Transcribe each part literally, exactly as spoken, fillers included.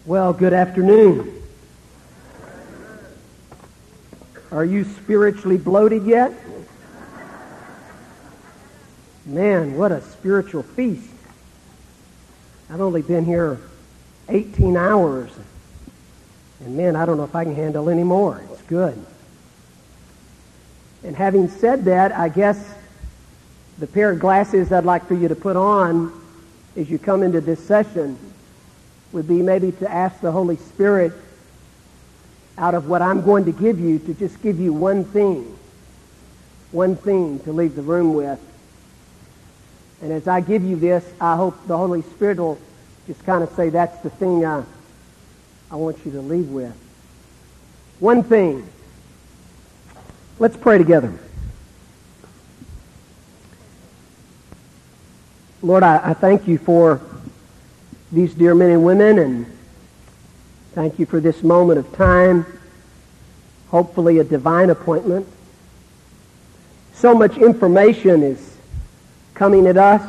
Well, good afternoon. Are you spiritually bloated yet? Man, what a spiritual feast. I've only been here eighteen hours. And man, I don't know if I can handle any more. It's good. And having said that, I guess the pair of glasses I'd like for you to put on as you come into this session would be maybe to ask the Holy Spirit, out of what I'm going to give you, to just give you one thing, one thing to leave the room with. And as I give you this, I hope the Holy Spirit will just kind of say, that's the thing I, I want you to leave with. One thing. Let's pray together. Lord, I, I thank you for these dear men and women, and thank you for this moment of time, hopefully a divine appointment. So much information is coming at us.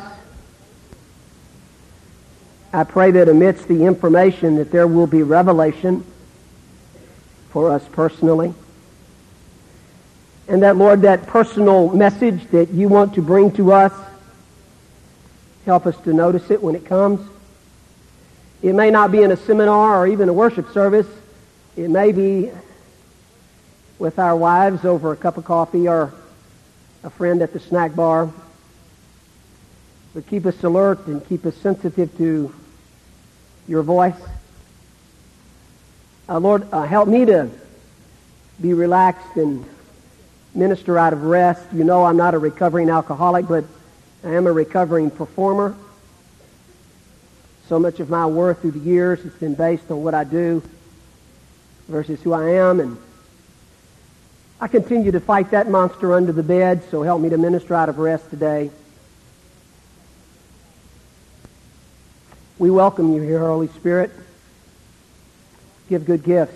I pray that amidst the information that there will be revelation for us personally. And that, Lord, that personal message that you want to bring to us, help us to notice it when it comes. It may not be in a seminar or even a worship service. It may be with our wives over a cup of coffee or a friend at the snack bar. But keep us alert and keep us sensitive to your voice. Uh, Lord, uh, help me to be relaxed and minister out of rest. You know I'm not a recovering alcoholic, but I am a recovering performer. So much of my worth through the years has been based on what I do versus who I am, and I continue to fight that monster under the bed, so help me to minister out of rest today. We welcome you here, Holy Spirit. Give good gifts.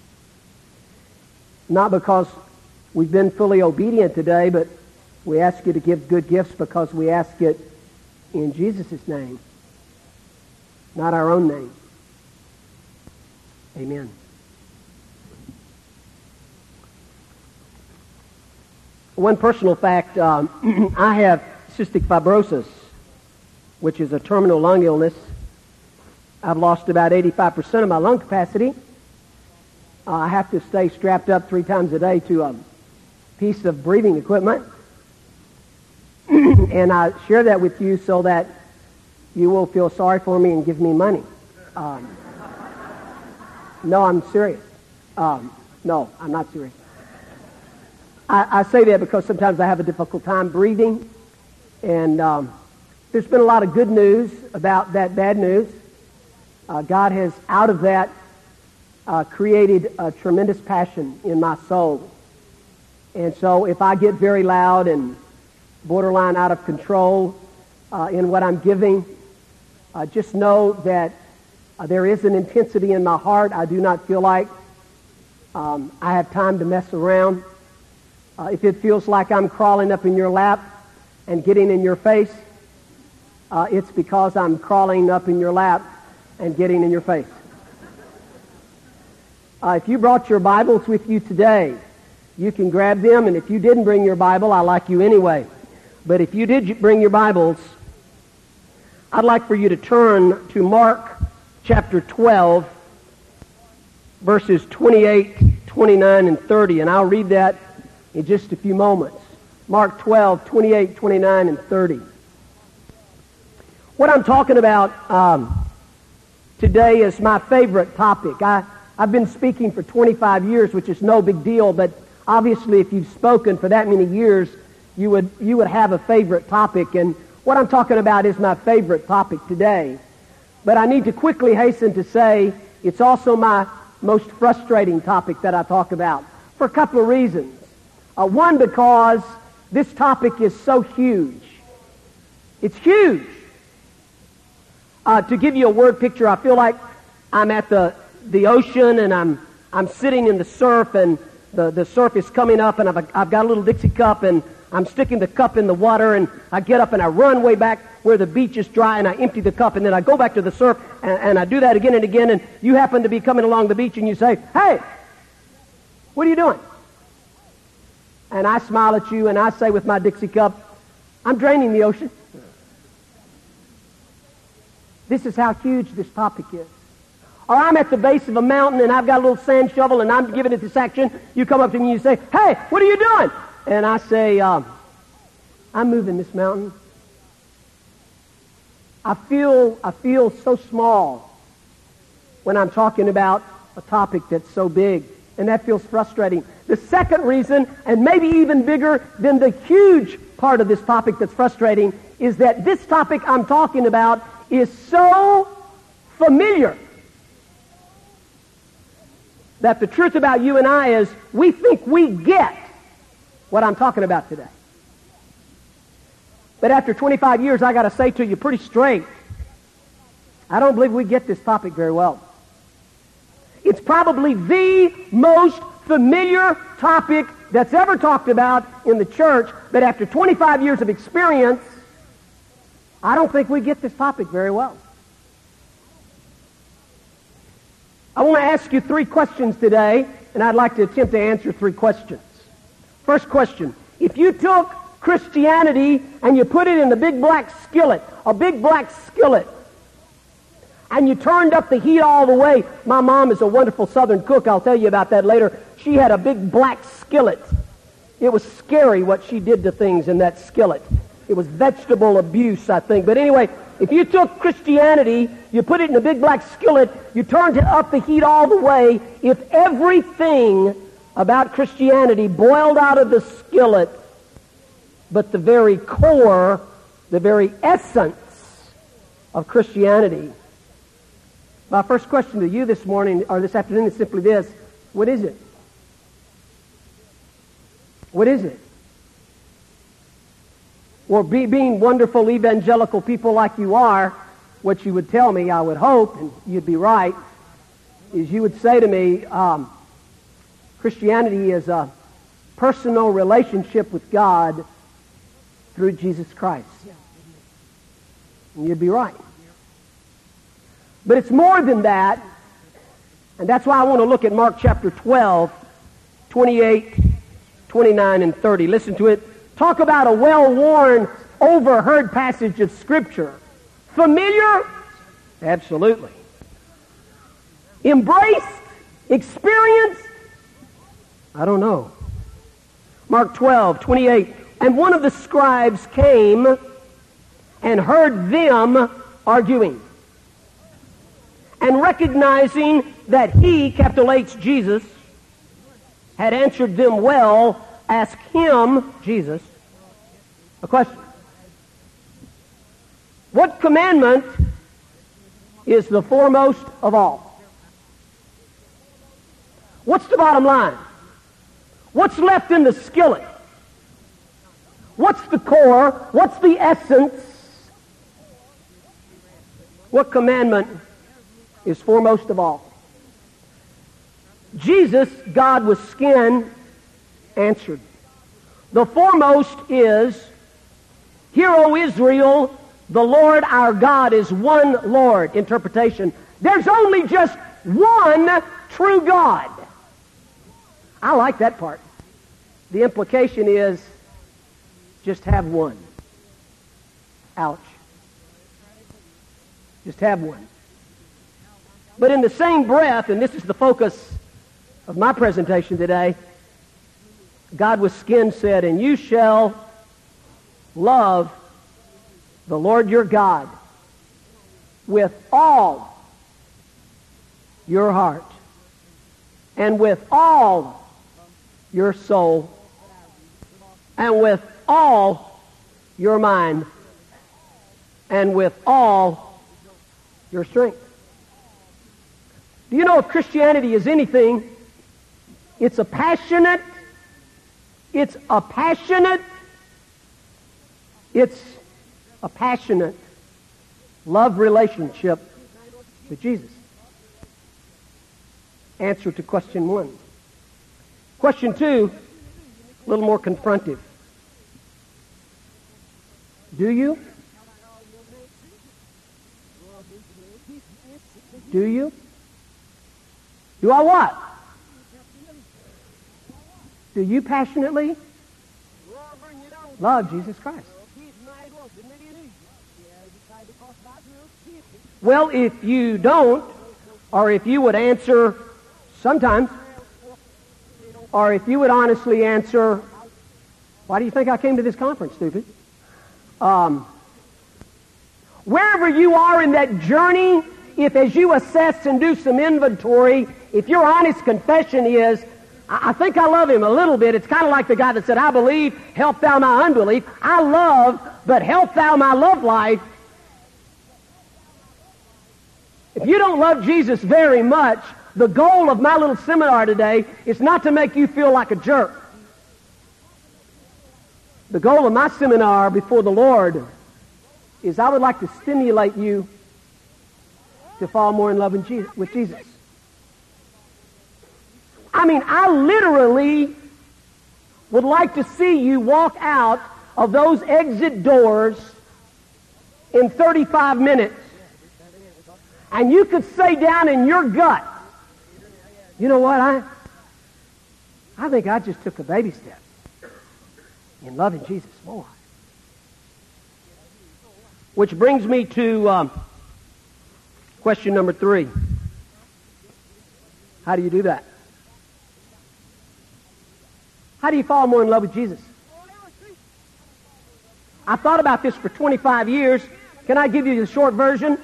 Not because we've been fully obedient today, but we ask you to give good gifts because we ask it in Jesus' name, not our own name. Amen. One personal fact, um, I have cystic fibrosis, which is a terminal lung illness. I've lost about eighty-five percent of my lung capacity. Uh, I have to stay strapped up three times a day to a piece of breathing equipment. And I share that with you so that you will feel sorry for me and give me money. Um, no, I'm serious. Um, no, I'm not serious. I, I say that because sometimes I have a difficult time breathing. And um, there's been a lot of good news about that bad news. Uh, God has, out of that, uh, created a tremendous passion in my soul. And so if I get very loud and borderline out of control uh, in what I'm giving, uh, just know that uh, there is an intensity in my heart. I do not feel like um, I have time to mess around. Uh, if it feels like I'm crawling up in your lap and getting in your face, uh, it's because I'm crawling up in your lap and getting in your face. Uh, if you brought your Bibles with you today, you can grab them, and if you didn't bring your Bible, I like you anyway. But if you did bring your Bibles, I'd like for you to turn to Mark chapter twelve, verses twenty-eight, twenty-nine, and thirty, and I'll read that in just a few moments. Mark twelve, twenty-eight, twenty-nine, and thirty. What I'm talking about um, today is my favorite topic. I, I've been speaking for twenty-five years, which is no big deal, but obviously if you've spoken for that many years, you would you would have a favorite topic. And what I'm talking about is my favorite topic today. But I need to quickly hasten to say it's also my most frustrating topic that I talk about for a couple of reasons. Uh, one, because this topic is so huge. It's huge. Uh, to give you a word picture, I feel like I'm at the, the ocean and I'm I'm sitting in the surf, and the, the surf is coming up, and I've, I've got a little Dixie cup, and I'm sticking the cup in the water, and I get up and I run way back where the beach is dry, and I empty the cup, and then I go back to the surf, and, and I do that again and again, and you happen to be coming along the beach, and you say, "Hey, what are you doing?" And I smile at you, and I say with my Dixie cup, "I'm draining the ocean." This is how huge this topic is. Or I'm at the base of a mountain, and I've got a little sand shovel, and I'm giving it this action. You come up to me and you say, "Hey, what are you doing?" And I say, um, "I'm moving this mountain." I feel, I feel so small when I'm talking about a topic that's so big, and that feels frustrating. The second reason, and maybe even bigger than the huge part of this topic that's frustrating, is that this topic I'm talking about is so familiar that the truth about you and I is we think we get what I'm talking about today. But after twenty-five years, I got to say to you pretty straight, I don't believe we get this topic very well. It's probably the most familiar topic that's ever talked about in the church, but after twenty-five years of experience, I don't think we get this topic very well. I want to ask you three questions today, and I'd like to attempt to answer three questions. First question, if you took Christianity and you put it in a big black skillet, a big black skillet, and you turned up the heat all the way. My mom is a wonderful Southern cook. I'll tell you about that later. She had a big black skillet. It was scary what she did to things in that skillet. It was vegetable abuse, I think. But anyway, if you took Christianity, you put it in a big black skillet, you turned up the heat all the way, if everything about Christianity boiled out of the skillet, but the very core, the very essence of Christianity. My first question to you this morning, or this afternoon, is simply this. What is it? What is it? Well, be, being wonderful evangelical people like you are, what you would tell me, I would hope, and you'd be right, is you would say to me, um, Christianity is a personal relationship with God through Jesus Christ. And you'd be right. But it's more than that, and that's why I want to look at Mark chapter twelve, twenty-eight, twenty-nine, and thirty. Listen to it. Talk about a well-worn, overheard passage of Scripture. Familiar? Absolutely. Embraced? Experienced? I don't know. Mark twelve, twenty-eight. And one of the scribes came and heard them arguing. And recognizing that he, capital H, Jesus, had answered them well, asked him, Jesus, a question. What commandment is the foremost of all? What's the bottom line? What's left in the skillet? What's the core? What's the essence? What commandment is foremost of all? Jesus, God with skin, answered. The foremost is, Hear, O Israel, the Lord our God is one Lord. Interpretation. There's only just one true God. I like that part. The implication is, just have one. Ouch. Just have one. But in the same breath, and this is the focus of my presentation today, God with skin said, and you shall love the Lord your God with all your heart and with all your soul and with all your mind and with all your strength. Do you know if Christianity is anything, it's a passionate, it's a passionate, it's a passionate love relationship with Jesus. Answer to question one. Question two, a little more confrontive. Do you? Do you? Do I what? Do you passionately love Jesus Christ? Well, if you don't, or if you would answer sometimes, or if you would honestly answer, why do you think I came to this conference, stupid? Um, wherever you are in that journey, if as you assess and do some inventory, if your honest confession is, I, I think I love him a little bit, it's kind of like the guy that said, I believe, help thou my unbelief. I love, but help thou my love life. If you don't love Jesus very much, the goal of my little seminar today is not to make you feel like a jerk. The goal of my seminar before the Lord is I would like to stimulate you to fall more in love with Jesus. With Jesus. I mean, I literally would like to see you walk out of those exit doors in thirty-five minutes. And you could say down in your gut, you know what, I, I think I just took a baby step in loving Jesus more. Which brings me to um, question number three. How do you do that? How do you fall more in love with Jesus? I thought about this for twenty-five years. Can I give you the short version?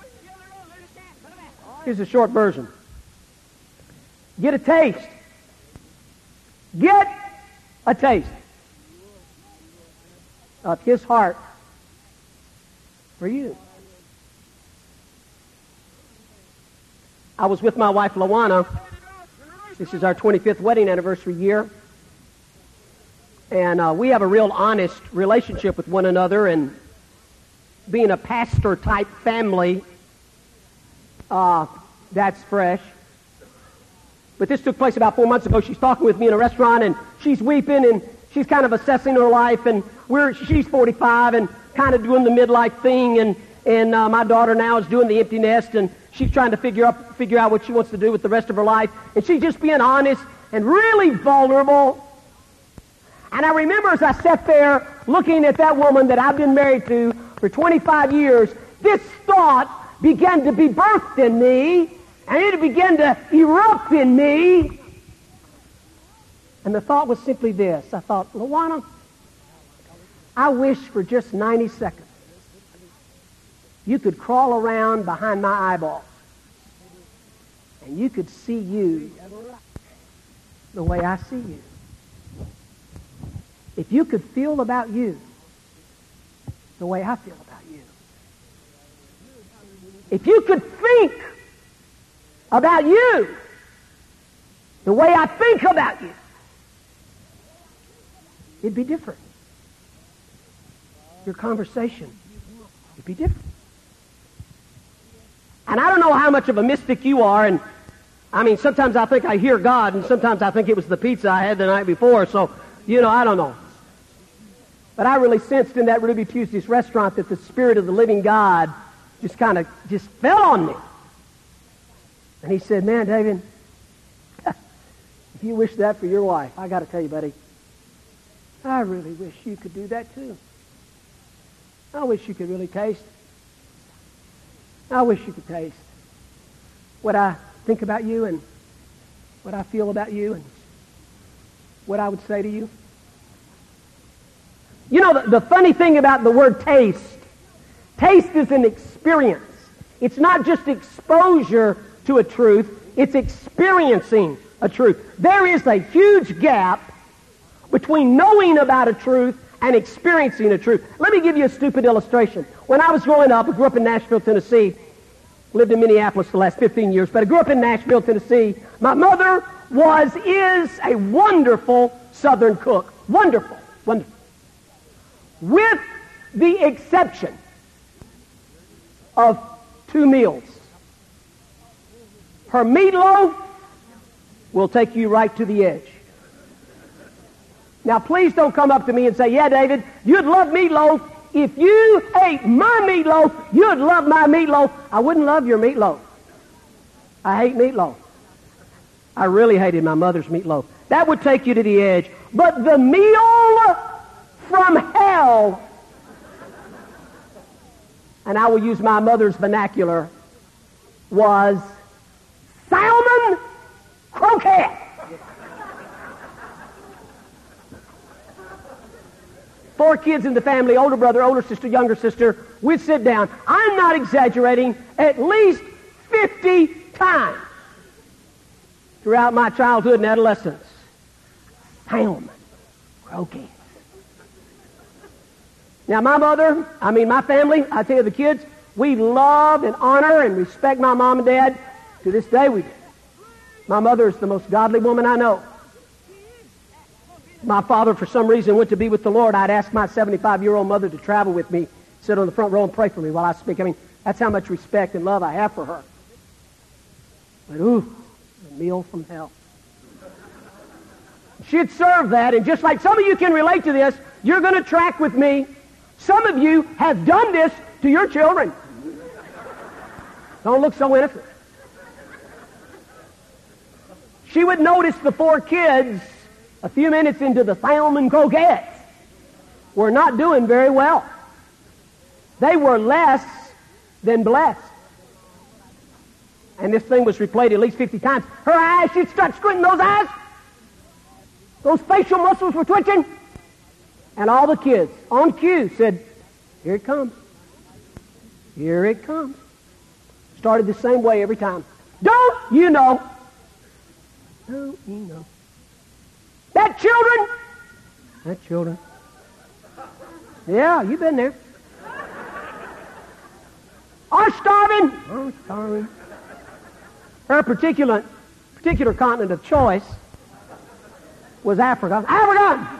Here's the short version. Get a taste. Get a taste of His heart for you. I was with my wife, Lawana. This is our twenty-fifth wedding anniversary year. And uh, we have a real honest relationship with one another. And being a pastor-type family, uh, that's fresh. But this took place about four months ago. She's talking with me in a restaurant, and she's weeping, and she's kind of assessing her life. And we're she's forty-five and kind of doing the midlife thing. And, and uh, my daughter now is doing the empty nest, and she's trying to figure out, figure out what she wants to do with the rest of her life. And she's just being honest and really vulnerable. And I remember as I sat there looking at that woman that I've been married to for twenty-five years, this thought began to be birthed in me, and it began to erupt in me. And the thought was simply this. I thought, Lawana, I wish for just ninety seconds you could crawl around behind my eyeballs and you could see you the way I see you. If you could feel about you the way I feel about you. If you could think about you the way I think about you, it'd be different. Your conversation would be different. And I don't know how much of a mystic you are, and I mean, sometimes I think I hear God, and sometimes I think it was the pizza I had the night before, so, you know, I don't know. But I really sensed in that Ruby Tuesday's restaurant that the Spirit of the living God just kind of just fell on me. And He said, man, David, if you wish that for your wife, I got to tell you, buddy, I really wish you could do that too. I wish you could really taste. I wish you could taste what I think about you and what I feel about you and what I would say to you. You know, the, the funny thing about the word taste, taste is an experience. It's not just exposure to a truth, it's experiencing a truth. There is a huge gap between knowing about a truth and experiencing a truth. Let me give you a stupid illustration. When I was growing up, I grew up in Nashville, Tennessee. Lived in Minneapolis for the last fifteen years, but I grew up in Nashville, Tennessee. My mother was, is a wonderful Southern cook. Wonderful, wonderful. With the exception of two meals. Her meatloaf will take you right to the edge. Now, please don't come up to me and say, yeah, David, you'd love meatloaf if you ate my meatloaf, you'd love my meatloaf. I wouldn't love your meatloaf. I hate meatloaf. I really hated my mother's meatloaf. That would take you to the edge. But the meal from hell, and I will use my mother's vernacular, was salmon croquette. Four kids in the family, older brother, older sister, younger sister. We'd sit down. I'm not exaggerating, at least fifty times throughout my childhood and adolescence. Salmon croquette. Now, my mother, I mean my family, I tell you the kids, we love and honor and respect my mom and dad. To this day we do. My mother is the most godly woman I know. My father, for some reason, went to be with the Lord. I'd ask my seventy-five-year-old mother to travel with me, sit on the front row and pray for me while I speak. I mean, that's how much respect and love I have for her. But, ooh, the meal from hell. She'd serve that, and just like some of you can relate to this, you're going to track with me. Some of you have done this to your children. Don't look so innocent. She would notice the four kids a few minutes into the salmon croquettes were not doing very well. They were less than blessed. And this thing was replayed at least fifty times. Her eyes, she'd start squinting those eyes. Those facial muscles were twitching. And all the kids, on cue, said, here it comes. Here it comes. Started the same way every time. Don't you know? Don't you know? That children, that children. Yeah, you've been there. Are starving. Are starving. Her particular, particular continent of choice was Africa. Africa!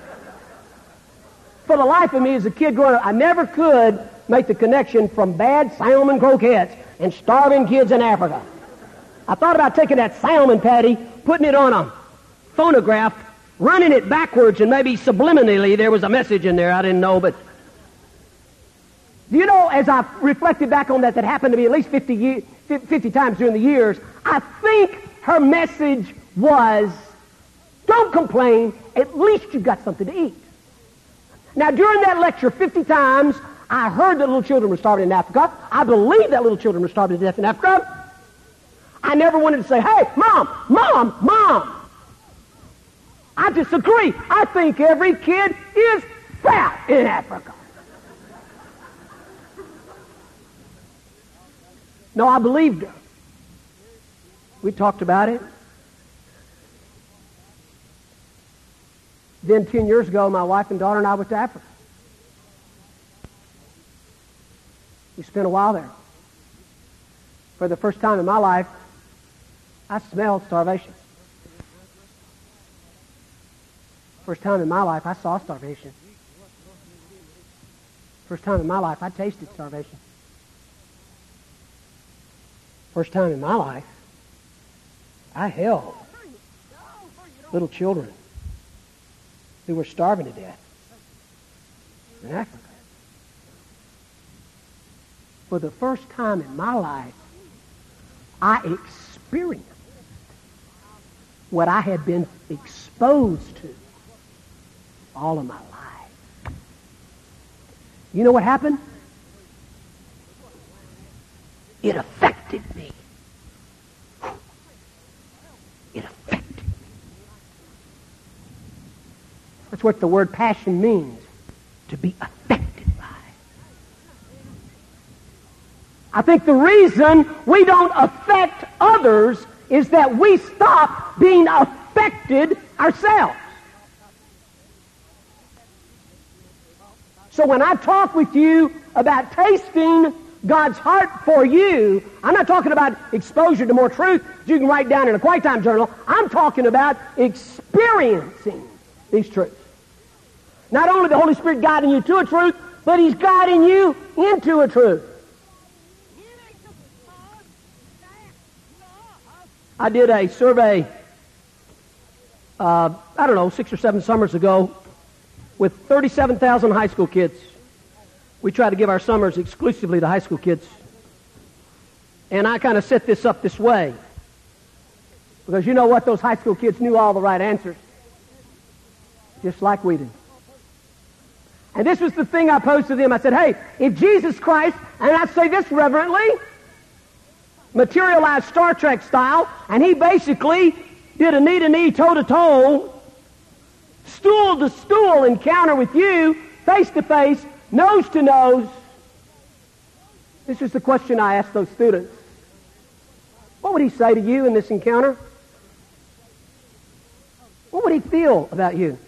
For the life of me as a kid growing up, I never could make the connection from bad salmon croquettes and starving kids in Africa. I thought about taking that salmon patty, putting it on a phonograph, running it backwards, and maybe subliminally there was a message in there I didn't know. But do you know, as I reflected back on that, that happened to me at least fifty, year, fifty times during the years, I think her message was, don't complain, at least you've got something to eat. Now, during that lecture, fifty times, I heard that little children were starving in Africa. I believe that little children were starving to death in Africa. I never wanted to say, hey, Mom, Mom, Mom. I disagree. I think every kid is fat in Africa. No, I believed her. We talked about it. Then ten years ago, my wife and daughter and I went to Africa. We spent a while there. For the first time in my life, I smelled starvation. First time in my life, I saw starvation. First time in my life, I tasted starvation. First time in my life, I held little children who were starving to death in Africa. For the first time in my life, I experienced what I had been exposed to all of my life. You know what happened? It affected me. It affected me. That's what the word passion means, to be affected by. I think the reason we don't affect others is that we stop being affected ourselves. So when I talk with you about tasting God's heart for you, I'm not talking about exposure to more truth that you can write down in a quiet time journal. I'm talking about experiencing these truths. Not only the Holy Spirit guiding you to a truth, but He's guiding you into a truth. I did a survey, uh, I don't know, six or seven summers ago with thirty-seven thousand high school kids We try to give our summers exclusively to high school kids. And I kind of set this up this way. Because you know what? Those high school kids knew all the right answers. Just like we did. And this was the thing I posed to them. I said, hey, if Jesus Christ, and I say this reverently, materialized Star Trek style, and he basically did a knee-to-knee, toe-to-toe, stool-to-stool encounter with you, face-to-face, nose-to-nose. This is the question I asked those students. What would he say to you in this encounter? What would he feel about you?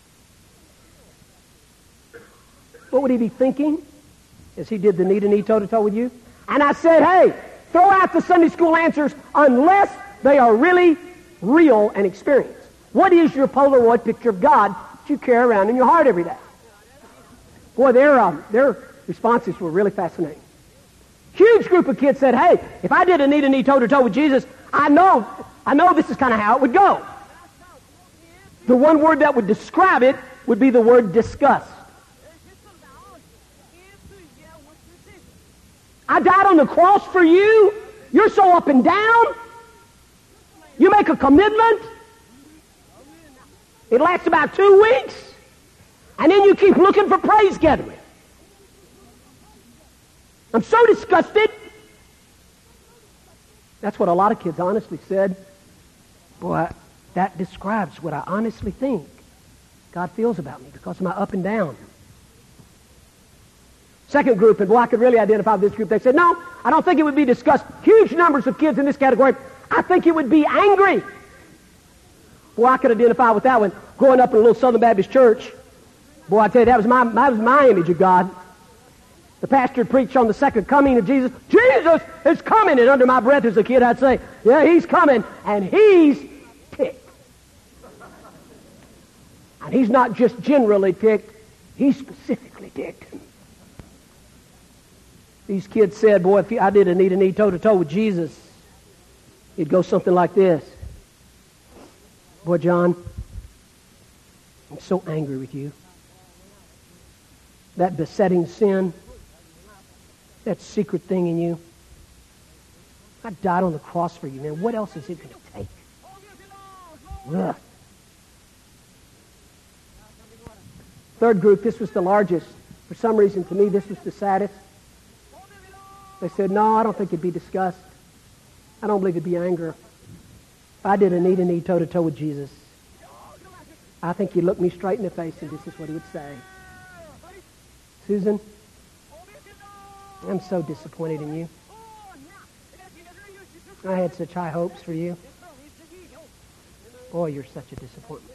What would he be thinking as he did the knee-to-knee, toe-to-toe with you? And I said, hey, throw out the Sunday school answers unless they are really real and experienced. What is your Polaroid picture of God that you carry around in your heart every day? Boy, their, um, their responses were really fascinating. Huge group of kids said, hey, if I did a knee-to-knee, toe-to-toe with Jesus, I know, I know this is kind of how it would go. The one word that would describe it would be the word disgust. I died on the cross for you. You're so up and down. You make a commitment. It lasts about two weeks. And then you keep looking for praise gathering. I'm so disgusted. That's what a lot of kids honestly said. Boy, that describes what I honestly think God feels about me because of my up and down. Second group, and boy, I could really identify with this group. They said, no, I don't think it would be discussed. Huge numbers of kids in this category. I think it would be angry. Boy, I could identify with that one. Growing up in a little Southern Baptist church, boy, I tell you, that was my, that was my image of God. The pastor preached on the second coming of Jesus. Jesus is coming. And under my breath as a kid, I'd say, yeah, he's coming. And he's ticked. And he's not just generally ticked. He's specifically ticked. These kids said, boy, if I did a knee-to-knee, toe-to-toe with Jesus, it'd go something like this. Boy, John, I'm so angry with you. That besetting sin, that secret thing in you, I died on the cross for you, man. What else is it going to take? Ugh. Third group, this was the largest. For some reason, to me, this was the saddest. They said, no, I don't think it'd be discussed. I don't believe it'd be anger. If I did a knee-to-knee, toe-to-toe with Jesus, I think he'd look me straight in the face and this is what he would say. Susan, I'm so disappointed in you. I had such high hopes for you. Boy, you're such a disappointment.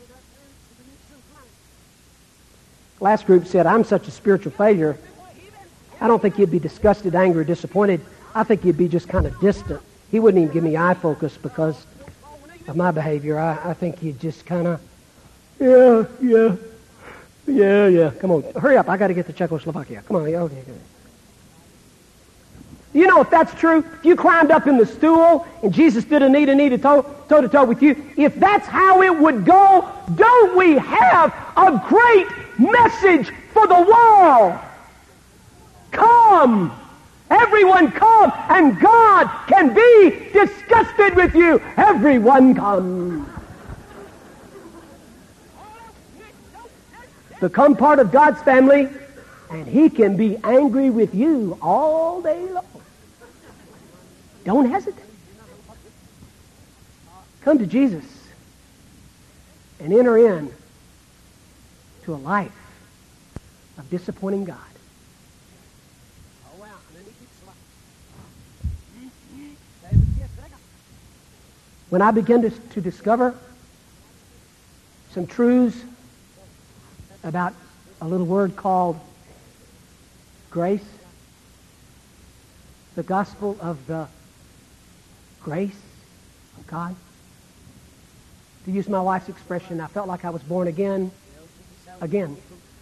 Last group said, I'm such a spiritual failure. I don't think he'd be disgusted, angry, or disappointed. I think he'd be just kind of distant. He wouldn't even give me eye focus because of my behavior. I, I think he'd just kind of, yeah, yeah, yeah, yeah. Come on, hurry up. I got to get to Czechoslovakia. Come on. Okay, okay. You know, if that's true, if you climbed up in the stool and Jesus did a knee-to-knee, to toe, toe-to-toe with you, if that's how it would go, don't we have a great message for the world? Come, everyone come, and God can be disgusted with you. Everyone come. Become part of God's family, and he can be angry with you all day long. Don't hesitate. Come to Jesus and enter in to a life of disappointing God. When I began to, to discover some truths about a little word called grace, the gospel of the grace of God, to use my wife's expression, I felt like I was born again, again.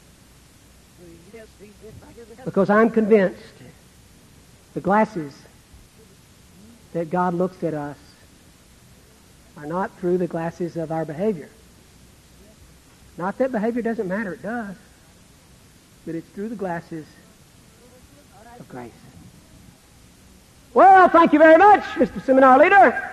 Because I'm convinced the glasses that God looks at us are not through the glasses of our behavior. Not that behavior doesn't matter, it does. But it's through the glasses of grace. Well, thank you very much, Mister Seminar Leader.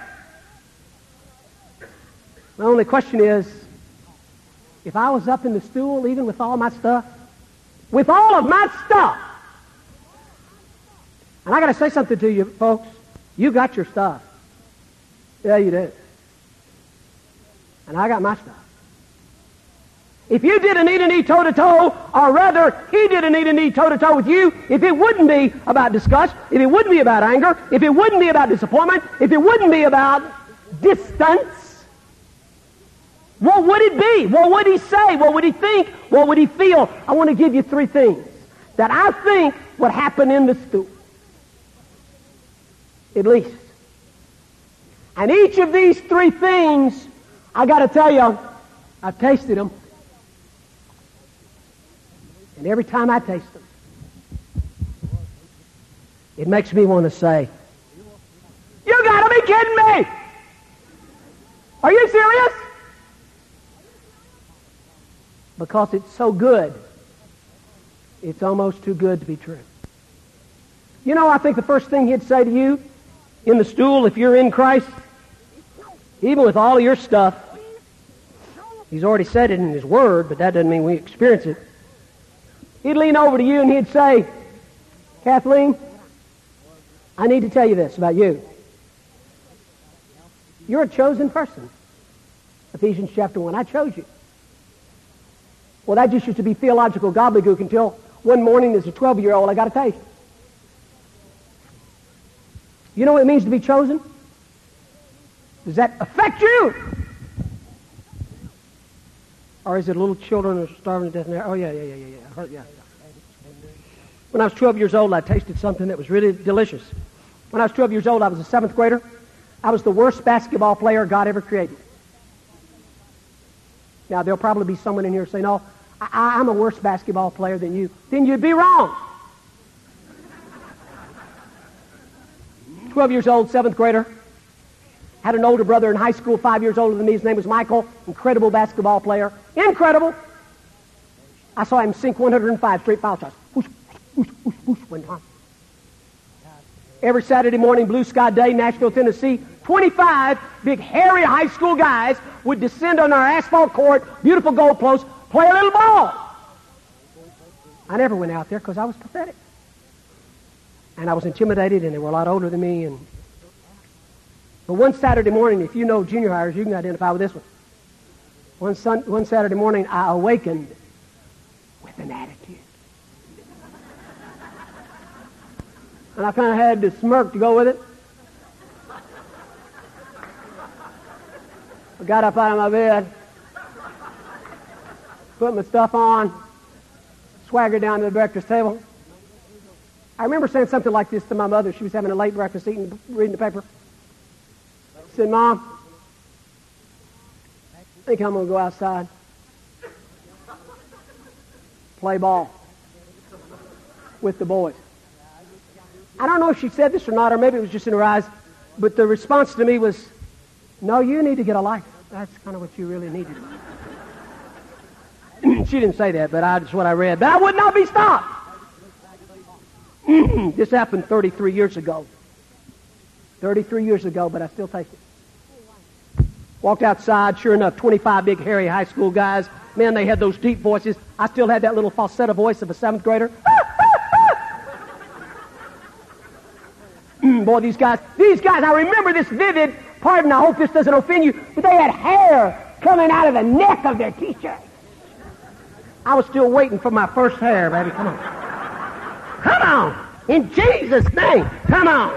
My only question is, if I was up in the stool, even with all my stuff, with all of my stuff, and I got to say something to you, folks, you got your stuff. Yeah, you do. And I got my stuff. If you did a knee to knee, toe to toe, or rather, he did a knee to knee, toe to toe with you, if it wouldn't be about disgust, if it wouldn't be about anger, if it wouldn't be about disappointment, if it wouldn't be about distance, what would it be? What would he say? What would he think? What would he feel? I want to give you three things that I think would happen in the stool. At least. And each of these three things, I got to tell you, I've tasted them. And every time I taste them, it makes me want to say, you got to be kidding me! Are you serious? Because it's so good, it's almost too good to be true. You know, I think the first thing he'd say to you in the stool, if you're in Christ, even with all of your stuff, he's already said it in his word, but that doesn't mean we experience it. He'd lean over to you and he'd say, Kathleen, I need to tell you this about you. You're a chosen person. Ephesians chapter one, I chose you. Well, that just used to be theological gobbledygook until one morning as a twelve-year-old I got a taste. You know what it means to be chosen? Does that affect you? Or is it little children who are starving to death in there? Oh, yeah, yeah, yeah, yeah, yeah. Heard, yeah. When I was twelve years old, I tasted something that was really delicious. When I was twelve years old, I was a seventh grader. I was the worst basketball player God ever created. Now, there'll probably be someone in here saying, no, I, I'm a worse basketball player than you. Then you'd be wrong. twelve years old, seventh grader. Had an older brother in high school, five years older than me. His name was Michael. Incredible basketball player. Incredible. I saw him sink one hundred five straight foul shots. Whoosh, whoosh, whoosh, whoosh, one time. Every Saturday morning, blue sky day, Nashville, Tennessee, twenty-five big, hairy high school guys would descend on our asphalt court, beautiful goal post, play a little ball. I never went out there because I was pathetic. And I was intimidated, and they were a lot older than me. And But one Saturday morning, if you know junior hires, you can identify with this one. One, sun, one Saturday morning, I awakened with an attitude. And I kind of had to smirk to go with it. I got up out of my bed, put my stuff on, swaggered down to the breakfast table. I remember saying something like this to my mother. She was having a late breakfast, eating, reading the paper. I said, Mom, I think I'm going to go outside, play ball with the boys. I don't know if she said this or not, or maybe it was just in her eyes, but the response to me was, no, you need to get a life. That's kind of what you really need to do. She didn't say that, but I, that's what I read. But I would not be stopped. This happened thirty-three years ago. thirty-three years ago, but I still take it. Walked outside, sure enough, twenty-five big, hairy high school guys. Man, they had those deep voices. I still had that little falsetto voice of a seventh grader. Boy, these guys, these guys, I remember this vivid, pardon, I hope this doesn't offend you, but they had hair coming out of the neck of their t-shirts. I was still waiting for my first hair, baby. Come on. Come on. In Jesus' name. Come on.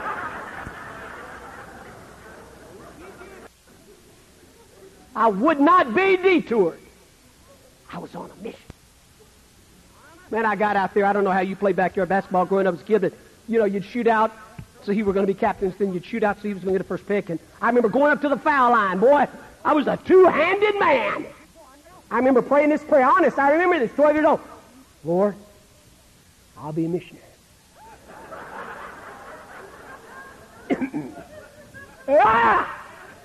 I would not be detoured. I was on a mission. Man, I got out there. I don't know how you played backyard basketball growing up as a kid, but, you know, you'd shoot out, so he were going to be captains, then you'd shoot out, so he was going to get the first pick. And I remember going up to the foul line. Boy, I was a two-handed man. I remember praying this prayer. Honest, I remember this, twelve years old. Lord, I'll be a missionary. Ah!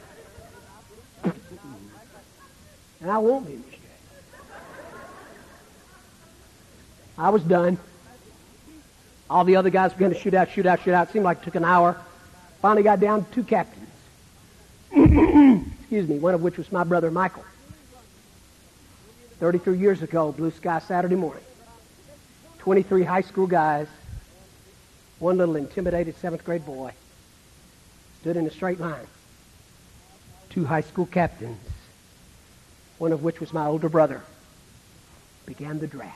And I won't be a missionary. I was done. All the other guys began to shoot out, shoot out, shoot out. It seemed like it took an hour. Finally got down to two captains. Excuse me, one of which was my brother Michael. thirty-three years ago, Blue Sky Saturday morning. twenty-three high school guys, one little intimidated seventh grade boy, stood in a straight line. Two high school captains, one of which was my older brother, began the draft.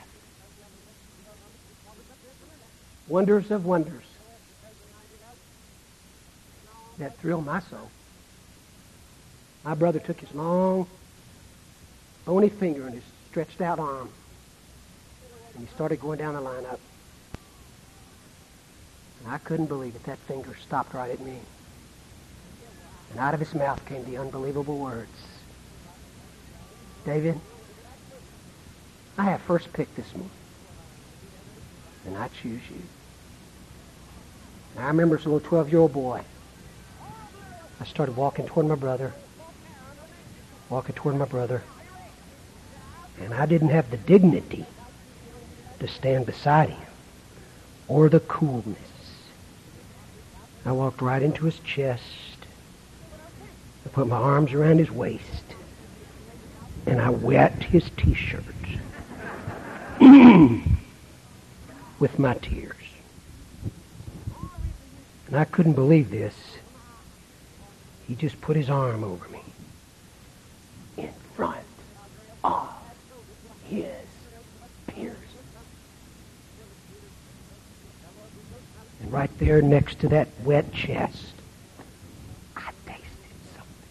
Wonders of wonders that thrilled my soul. My brother took his long, bony finger and his stretched out arm, and he started going down the lineup. And I couldn't believe it. That finger stopped right at me. And out of his mouth came the unbelievable words. David, I have first pick this morning, and I choose you. And I remember as a little twelve-year-old boy, I started walking toward my brother, walking toward my brother, and I didn't have the dignity to stand beside him or the coolness. I walked right into his chest. I put my arms around his waist, and I wet his T-shirt with my tears. And I couldn't believe this. He just put his arm over me in front of his peers. And right there next to that wet chest, I tasted something.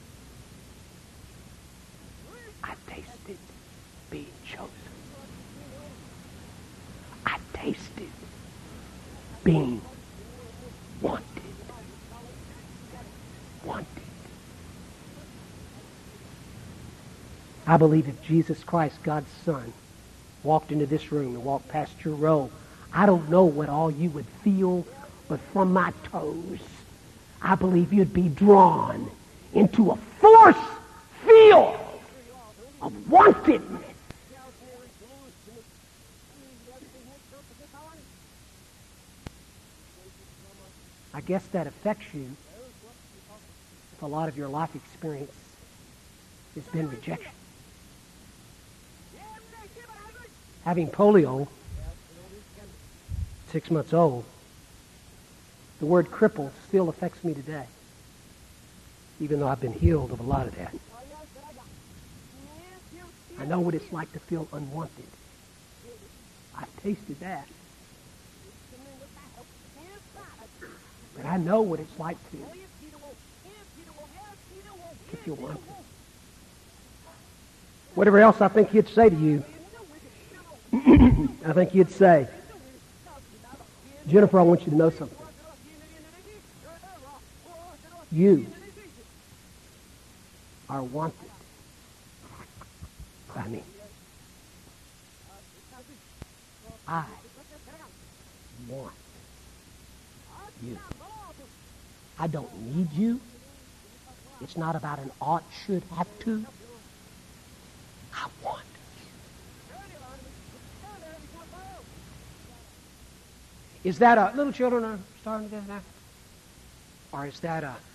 I tasted being chosen. I tasted being wanted. Wanted. I believe if Jesus Christ, God's Son, walked into this room and walked past your row, I don't know what all you would feel, but from my toes, I believe you'd be drawn into a force field of wantedness. I guess that affects you if a lot of your life experience has been rejection. Having polio, six months old, the word cripple still affects me today, even though I've been healed of a lot of that. I know what it's like to feel unwanted. I've tasted that. But I know what it's like to, to feel wanted. Whatever else I think he'd say to you, I think he'd say, Jennifer, I want you to know something. You are wanted by me. I want you. I don't need you. It's not about an ought, should, have to. I want you. Is that a, little children are starting to do that? Or is that a,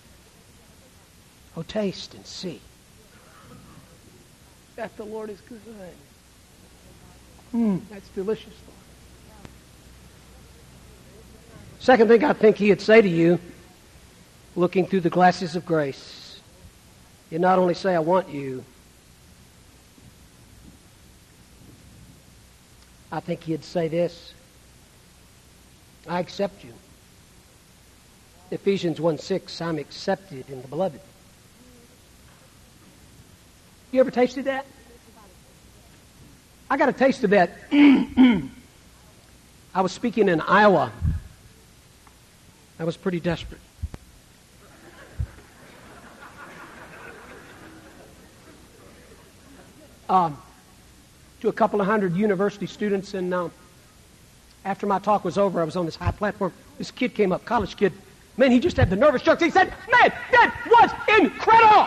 oh, taste and see that the Lord is good. Mm, that's delicious, Lord. Second thing I think he'd say to you, looking through the glasses of grace, he'd not only say, I want you, I think he'd say this, I accept you. Ephesians one six, I'm accepted in the beloved. You ever tasted that? I got a taste of that. I was speaking in Iowa. I was pretty desperate. Um, to a couple of hundred university students, and uh, after my talk was over, I was on this high platform. This kid came up, college kid. Man, he just had the nervous jokes. He said, man, that was incredible!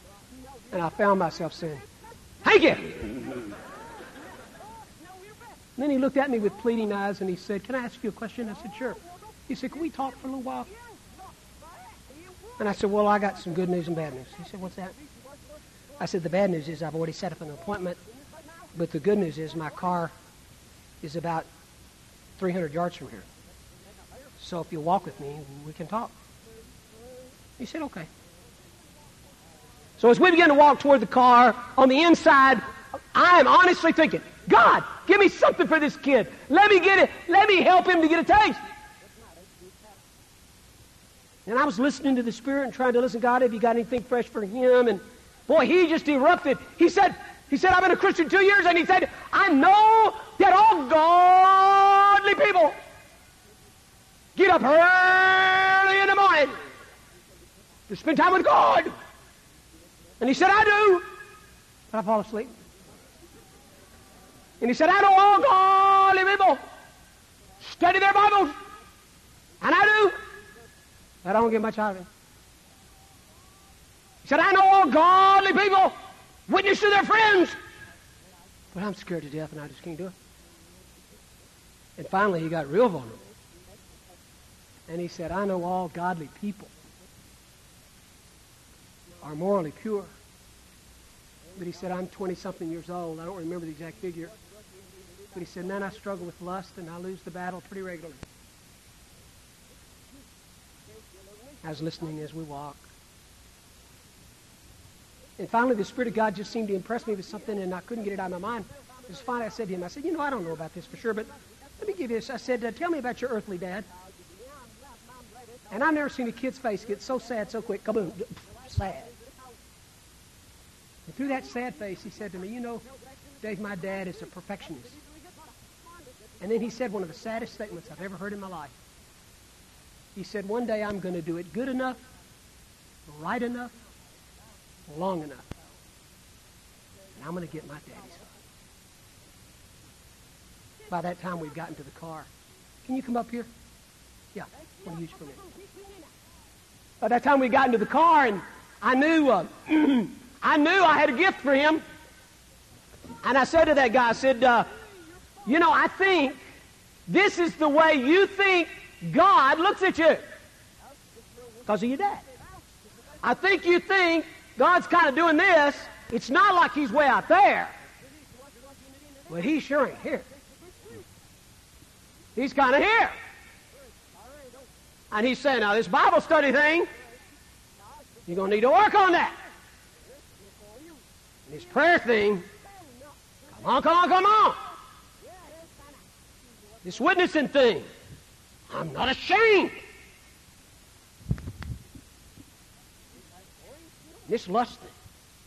And I found myself saying, thank you! And then he looked at me with pleading eyes and he said, "Can I ask you a question?" I said, "Sure." He said, "Can we talk for a little while?" And I said, "Well, I got some good news and bad news." He said, "What's that?" I said, "The bad news is I've already set up an appointment, but the good news is my car is about three hundred yards from here. So if you'll walk with me, we can talk." He said, "Okay." So as we began to walk toward the car, on the inside, I am honestly thinking, "God, give me something for this kid. Let me get it. Let me help him to get a taste." And I was listening to the Spirit and trying to listen, "God, have you got anything fresh for him?" And boy, he just erupted. He said, he said, "I've been a Christian two years," and he said, "I know that all godly people get up early in the morning to spend time with God." And he said, "I do, but I fall asleep." And he said, "I know all godly people study their Bibles, and I do, but I don't get much out of it." He said, "I know all godly people witness to their friends, but I'm scared to death and I just can't do it." And finally he got real vulnerable. And he said, "I know all godly people are morally pure." But he said, "I'm twenty-something years old. I don't remember the exact figure. But he said, man, I struggle with lust and I lose the battle pretty regularly." I was listening as we walked. And finally the Spirit of God just seemed to impress me with something and I couldn't get it out of my mind. It was finally I said to him, I said, "You know, I don't know about this for sure, but let me give you this." I said, uh, "Tell me about your earthly dad." And I've never seen a kid's face get so sad so quick. Kaboom. Sad. And through that sad face, he said to me, "You know, Dave, my dad is a perfectionist." And then he said one of the saddest statements I've ever heard in my life. He said, "One day I'm going to do it good enough, right enough, long enough, and I'm going to get my daddy's heart." By that time, we've gotten to the car. Can you come up here? Yeah, I want to use you for a minute. By that time, we got into the car, and I knew, uh, I knew I had a gift for him. And I said to that guy, I said, uh, "You know, I think this is the way you think God looks at you because of your dad. I think you think God's kind of doing this. It's not like he's way out there, but he sure ain't here. He's kind of here." And he's saying, "Now, this Bible study thing, you're going to need to work on that. And this prayer thing, come on, come on, come on. This witnessing thing, I'm not ashamed. This lust thing."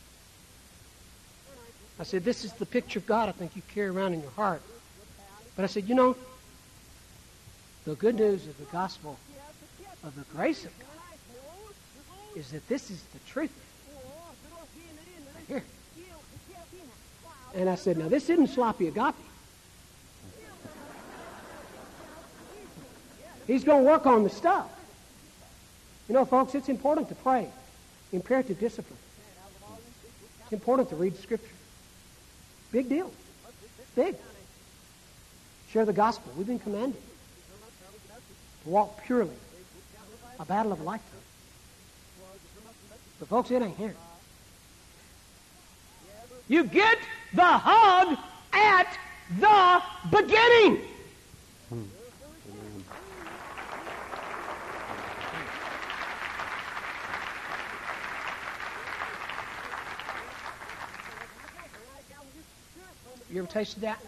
I said, "This is the picture of God I think you carry around in your heart." But I said, "You know, the good news of the gospel of the grace of God is that this is the truth. Right here." And I said, "Now, this isn't sloppy agape. He's going to work on the stuff. You know, folks, it's important to pray. Imperative discipline. It's important to read Scripture. Big deal. Big. Share the gospel. We've been commanded to walk purely. A battle of a lifetime. But folks, it ain't here. You get the hug at the beginning. Hmm. You ever tasted that?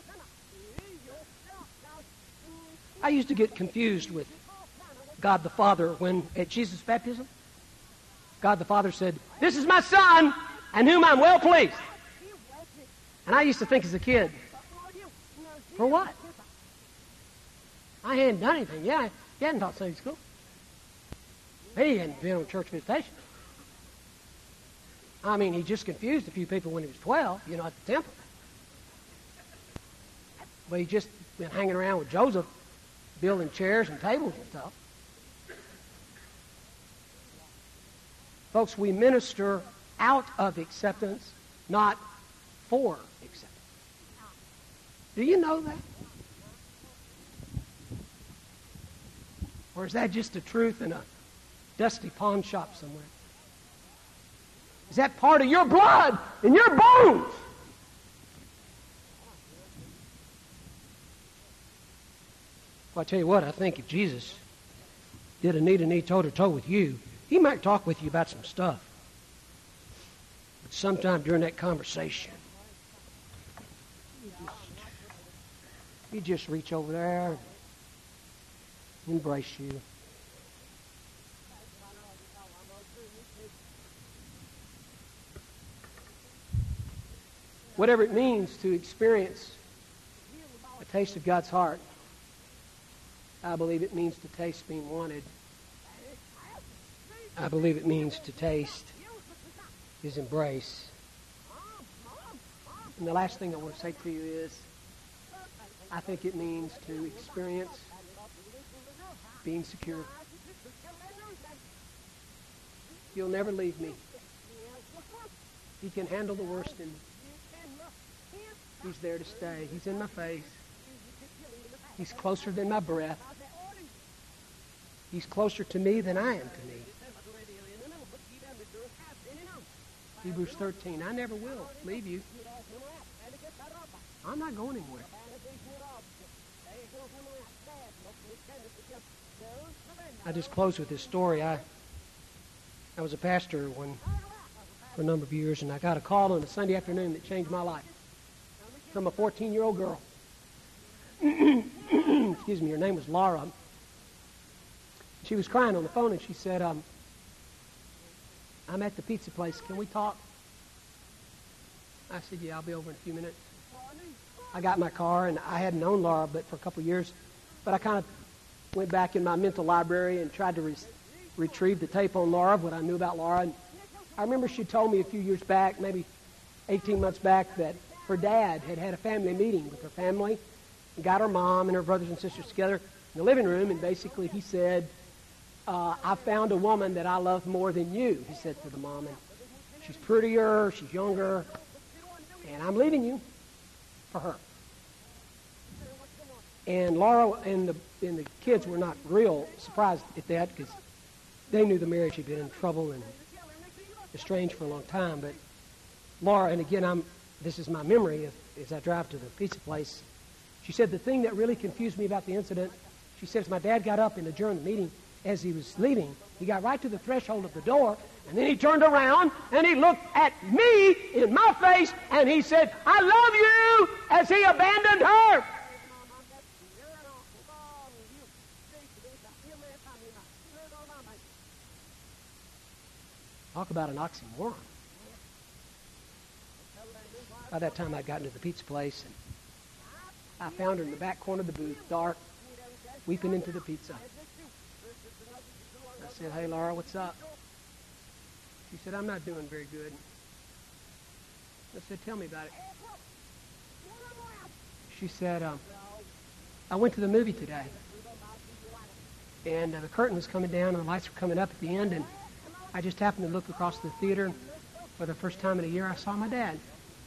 I used to get confused with God the Father when at Jesus' baptism, God the Father said, "This is my Son, and whom I'm well pleased." And I used to think as a kid, for what? I hadn't done anything. Yeah, he hadn't taught Sunday school. He hadn't been on church visitation. I mean, he just confused a few people when he was twelve, you know, at the temple. But he just been hanging around with Joseph, building chairs and tables and stuff. Folks, we minister out of acceptance, not for acceptance. Do you know that? Or is that just a truth in a dusty pawn shop somewhere? Is that part of your blood and your bones? Well, I tell you what, I think if Jesus did a knee-to-knee, toe-to-toe with you, he might talk with you about some stuff. But sometime during that conversation, you just, you just reach over there and embrace you. Whatever it means to experience a taste of God's heart, I believe it means to taste being wanted. I believe it means to taste His embrace. And the last thing I want to say to you is, I think it means to experience being secure. You'll never leave me. He can handle the worst in me. He's there to stay. He's in my face. He's closer than my breath. He's closer to me than I am to me. Hebrews thirteen, I never will leave you. I'm not going anywhere. I just close with this story. I I was a pastor one for a number of years, and I got a call on a Sunday afternoon that changed my life from a fourteen-year-old girl. Excuse me, her name was Laura. She was crying on the phone, and she said, um, I'm at the pizza place. Can we talk? I said, yeah, I'll be over in a few minutes. I got in my car, and I hadn't known Laura but for a couple of years, but I kind of went back in my mental library and tried to re- retrieve the tape on Laura, what I knew about Laura. And I remember she told me a few years back, maybe eighteen months back, that her dad had had a family meeting with her family and got her mom and her brothers and sisters together in the living room, and basically he said, uh, I found a woman that I love more than you, he said to the mom. And she's prettier, she's younger, and I'm leaving you for her. And Laura and the, and the kids were not real surprised at that, because they knew the marriage had been in trouble and estranged for a long time. But Laura, and again, I'm this is my memory of, as I drive to the pizza place, she said the thing that really confused me about the incident, she says my dad got up and adjourned the meeting. As he was leaving, he got right to the threshold of the door, and then he turned around and he looked at me in my face, and he said, I love you, as he abandoned her. Talk about an oxymoron. By that time, I'd gotten to the pizza place, and I found her in the back corner of the booth, dark, weeping into the pizza. I said, hey, Laura, what's up? She said, I'm not doing very good. I said, tell me about it. She said, um, I went to the movie today, and uh, the curtain was coming down, and the lights were coming up at the end, and I just happened to look across the theater, and for the first time in a year, I saw my dad.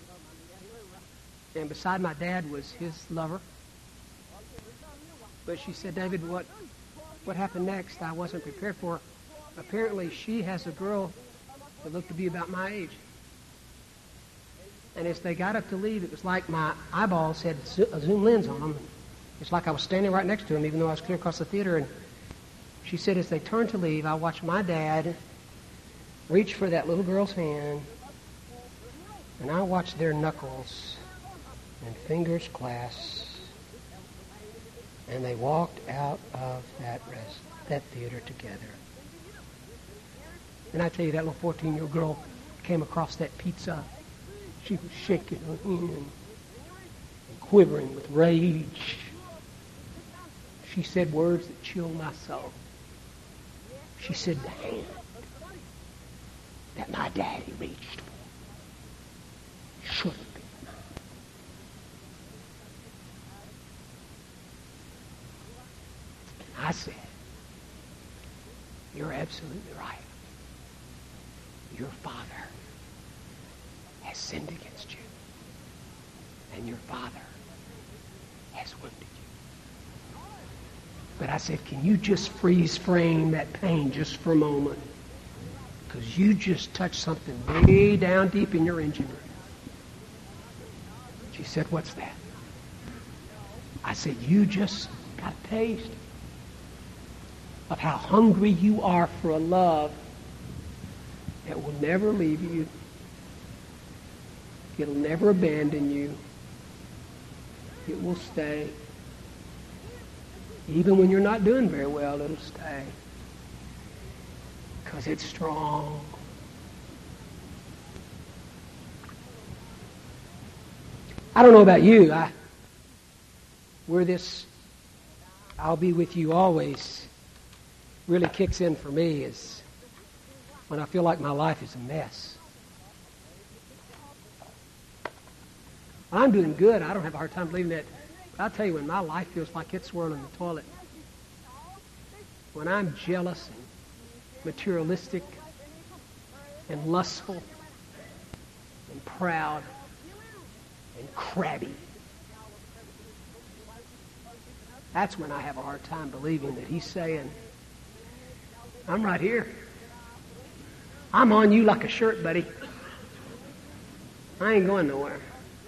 And beside my dad was his lover. But she said, David, what what happened next, I wasn't prepared for. Apparently, she has a girl that looked to be about my age. And as they got up to leave, it was like my eyeballs had a zoom lens on them. It's like I was standing right next to him, even though I was clear across the theater. And she said, as they turned to leave, I watched my dad reach for that little girl's hand, and I watched their knuckles and fingers clasp, and they walked out of that rest, that theater together. And I tell you, that little fourteen-year-old girl came across that pizza. She was shaking her hand and quivering with rage. She said words that chilled my soul. She said, the hand that my daddy reached for should have been mine. And I said, you're absolutely right. Your father has sinned against you. And your father has wounded you. But I said, can you just freeze frame that pain just for a moment? Because you just touched something way down deep in your engine room. She said, what's that? I said, you just got a taste of how hungry you are for a love that will never leave you. It'll never abandon you. It will stay. Even when you're not doing very well, it'll stay. Because it's strong. I don't know about you. I, where this I'll be with you always really kicks in for me is when I feel like my life is a mess. When I'm doing good, I don't have a hard time believing that. But I'll tell you, when my life feels like it's swirling the toilet, when I'm jealous and materialistic and lustful and proud and crabby, that's when I have a hard time believing that he's saying, I'm right here. I'm on you like a shirt, buddy. I ain't going nowhere.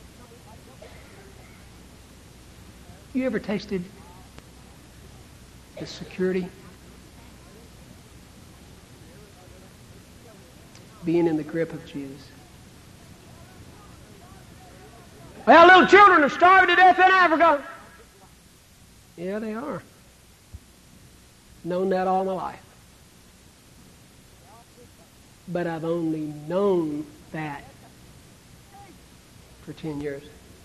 You ever tasted the security? Being in the grip of Jesus. Well, little children are starving to death in Africa. Yeah, they are. Known that all my life. But I've only known that for ten years.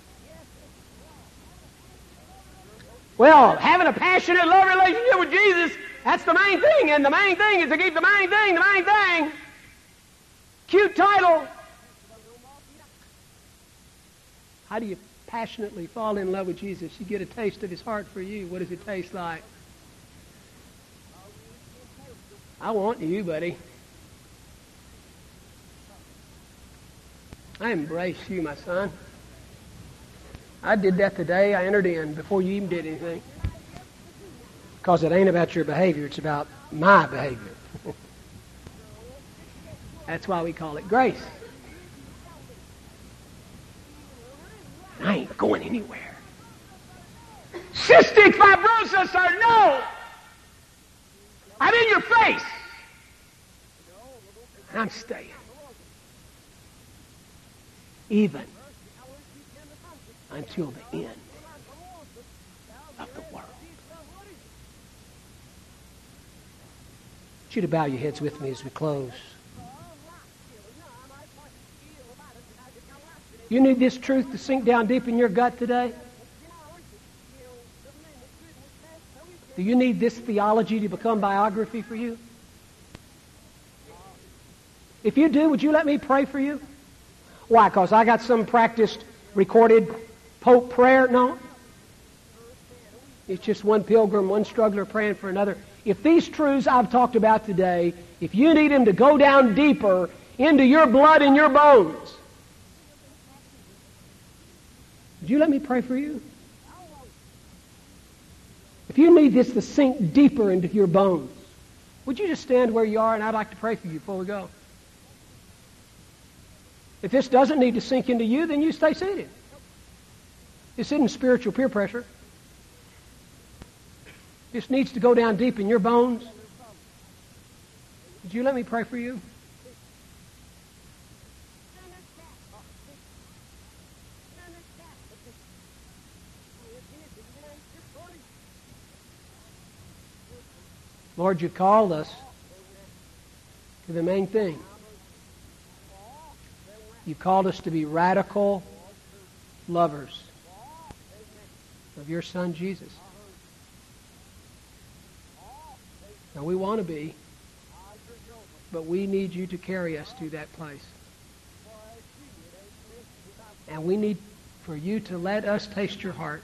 Well, having a passionate love relationship with Jesus, that's the main thing. And the main thing is to keep the main thing, the main thing. Cute title. How do you passionately fall in love with Jesus? You get a taste of his heart for you. What does it taste like? I want you, buddy. I embrace you, my son. I did that the day I entered in, before you even did anything. Because it ain't about your behavior, it's about my behavior. That's why we call it grace. I ain't going anywhere. Cystic fibrosis or no! I'm in your face. I'm staying. Even until the end of the world. I want you to bow your heads with me as we close. You need this truth to sink down deep in your gut today? Do you need this theology to become biography for you? If you do, would you let me pray for you? Why? Because I got some practiced, recorded Pope prayer? No. It's just one pilgrim, one struggler praying for another. If these truths I've talked about today, if you need them to go down deeper into your blood and your bones, would you let me pray for you? If you need this to sink deeper into your bones, would you just stand where you are, and I'd like to pray for you before we go. If this doesn't need to sink into you, then you stay seated. This isn't spiritual peer pressure. This needs to go down deep in your bones. Would you let me pray for you? Lord, you called us to the main thing. You called us to be radical lovers of your Son, Jesus. Now, we want to be, but we need you to carry us to that place. And we need for you to let us taste your heart.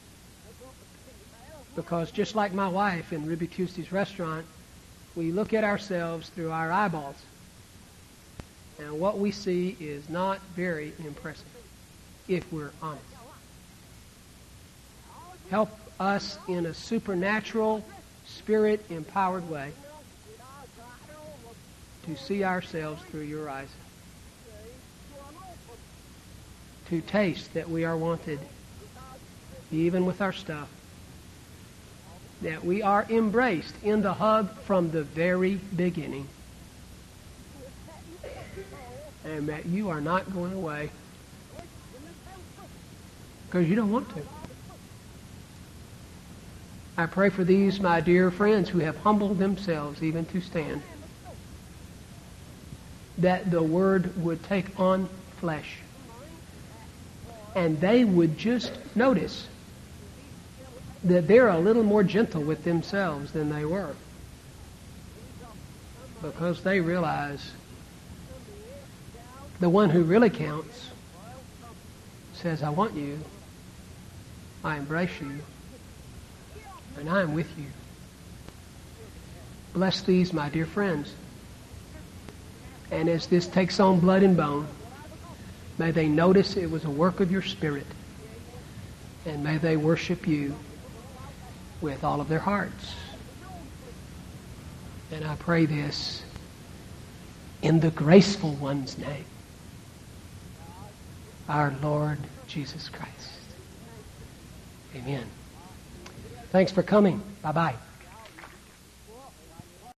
Because just like my wife in Ruby Tuesday's restaurant, we look at ourselves through our eyeballs. And what we see is not very impressive, if we're honest. Help us in a supernatural, Spirit-empowered way to see ourselves through your eyes. To taste that we are wanted, even with our stuff. That we are embraced in the hug from the very beginning. And that you are not going away because you don't want to. I pray for these, my dear friends, who have humbled themselves even to stand, that the Word would take on flesh. And they would just notice that they're a little more gentle with themselves than they were. Because they realize the one who really counts says, I want you, I embrace you, and I am with you. Bless these, my dear friends. And as this takes on blood and bone, may they notice it was a work of your Spirit. And may they worship you with all of their hearts. And I pray this in the graceful one's name, our Lord Jesus Christ. Amen. Thanks for coming. Bye-bye.